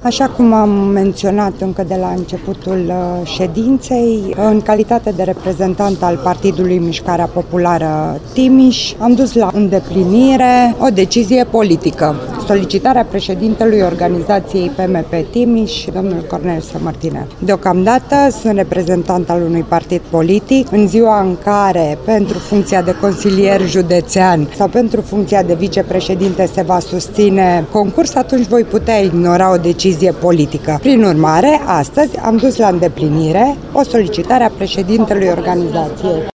Așa cum am menționat încă de la începutul ședinței, în calitate de reprezentant al Partidului Mișcarea Populară Timiș, am dus la îndeplinire o decizie politică. Solicitarea președintelui organizației PMP Timiș, domnul Cornel Sămărtinel. Deocamdată sunt reprezentant al unui partid politic. În ziua în care pentru funcția de consilier județean sau pentru funcția de vicepreședinte se va susține concurs, atunci voi putea ignora o decizie politică. Prin urmare, astăzi am dus la îndeplinire o solicitare a președintelui organizației.